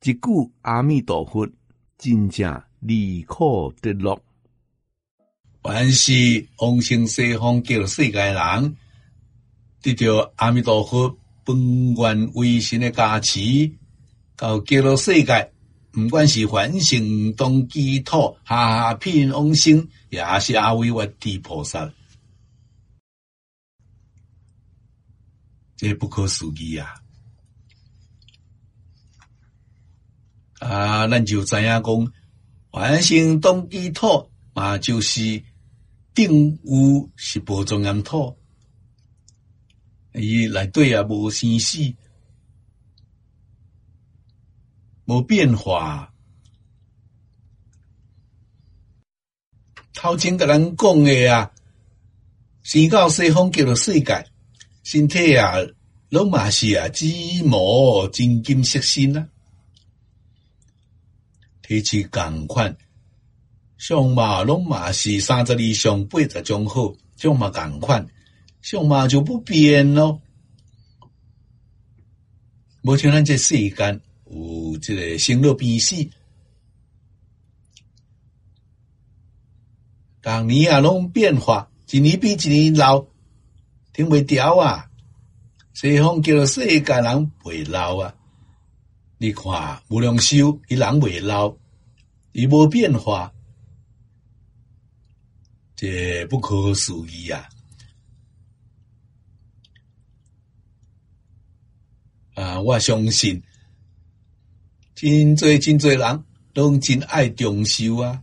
一句阿弥陀佛，真正离苦得乐。 凡是往生西方极乐世界人，得到阿弥陀佛本愿威神的加持，到极乐世界，不管是凡圣同居土、下品往生，也是阿维越地菩萨，这不可思议啊！咱就知影讲，凡圣同居土嘛，就是定有是无庄严土，伊内底也无生死，无变化。头前甲咱讲的啊，生到西方极乐世界，身体啊，拢嘛是啊，紫磨真金色身啊，体质共款。相貌拢嘛是32相80种好，相貌共款，相貌就不变咯。无像咱这世间有这个生老病死，当年啊拢变化，一年比一年老，听袂调啊。西方极乐世界人袂老啊，你看无量寿，伊人袂老，伊无变化。这不可思议啊！我相信真多人拢真爱长寿啊，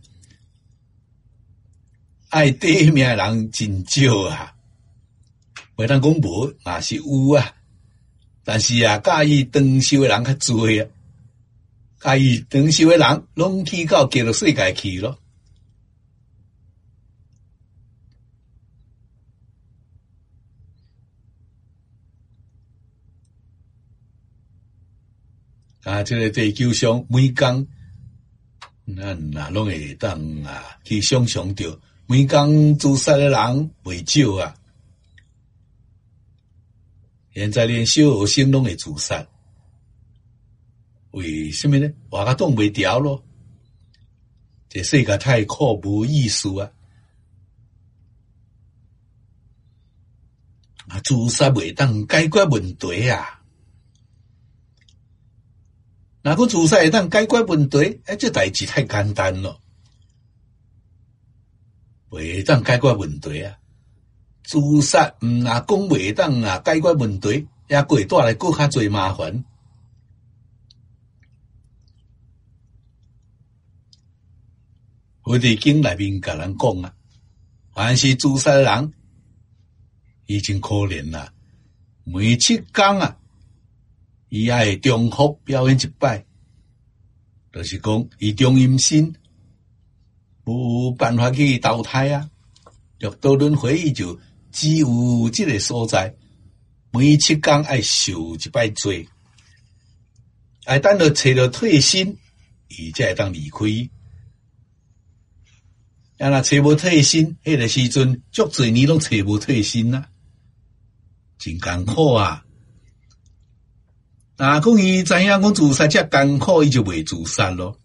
爱短命的人真少啊。袂当讲无，嘛是有啊，但是啊，介意长寿的人较多啊，介意长寿的人拢去到极乐世界去咯。这个地球上每工，咱啊拢会当啊去想象着，每工自杀的人袂少啊。现在连小学生拢会自杀，为什么呢？活甲挡袂牢咯。这世界太苦无意思啊！自杀袂当解决问题啊！若果自杀会当解决问题，这代志太简单了，袂当解决问题啊！自杀若讲袂当啊解决问题，也会带来更较侪麻烦。佛地经内面甲人讲啊，凡是自杀的人，已经可怜啦，每7天啊。伊也会重复表演一摆，就是讲伊中阴身，无办法去投胎啊。六道轮回伊就只有这个所在，每7天爱受一摆罪，爱等到找到退身，伊才会当离开。若找无退身，迄个时阵足侪年拢找无退身啊，真艰苦啊！若讲伊知影讲自杀遮艰苦，伊就袂自杀咯。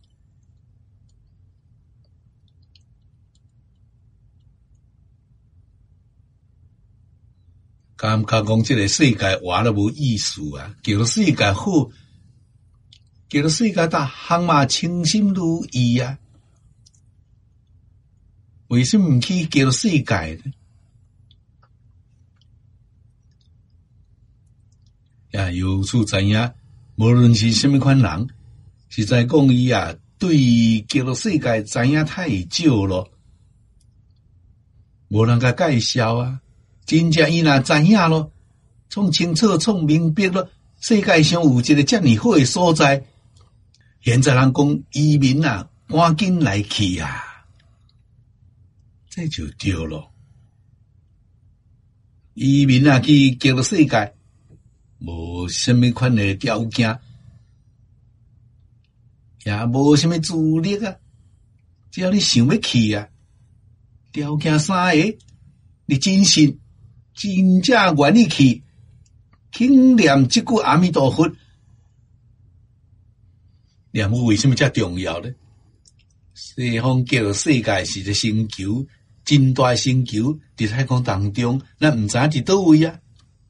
感觉讲这个世界活得无意思啊！极乐世界好，极乐世界大项嘛称心如意啊！为什么毋去极乐世界呢？也由此知影，无论是什么款人，实在讲伊啊，对极乐世界知影太少咯，无人甲介绍啊。真正伊若知影咯，创清楚、创明白咯，世界上有一个遮尔好的所在，现在人讲移民啊，赶紧来去啊，这就对咯。移民啊，去极乐世界。无什么款的条件，也无什么资历啊，只要你想要去啊，条件3个，你真心真正愿意去，轻念这句阿弥陀佛， 念佛为什么遮重要呢？西方叫世界是一个星球，真大星球伫太空当中，咱毋知伫倒位啊。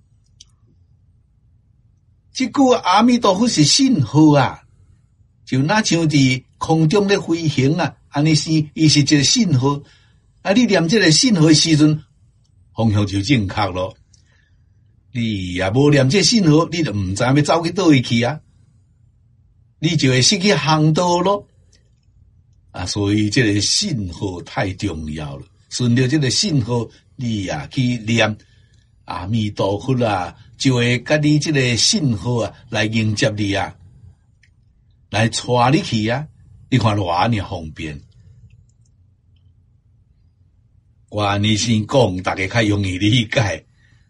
即句阿弥陀佛是信号啊，就那像伫空中咧飞行啊，安尼是伊是一个信号。啊，你念这个信号的时阵，方向就正确咯。你也无念这信号，你就毋知要走去倒位去啊，你就会失去航道咯。啊，所以这个信号太重要了。顺着这个信号，你也去念阿弥陀佛啊，就会甲你这个信号啊来迎接你啊，来带你去啊。你看偌尔方便。我安尼先讲，大家较容易理解。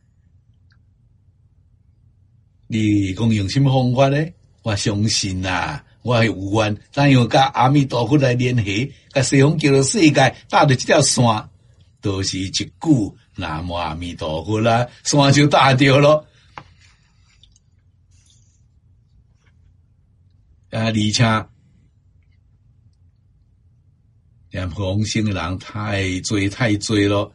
你讲用什么方法呢？我相信啊，我有愿咱用甲阿弥陀佛来联系，甲西方极乐世界搭着这条线，都是一句南无阿弥陀佛啦，线就搭着咯。啊，而且念佛生的人太多咯，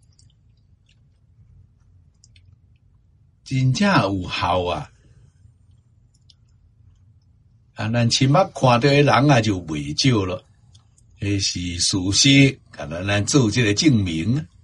真正有效啊！啊，咱亲目看到的人啊就袂少了，迄是事实，甲咱做这个证明。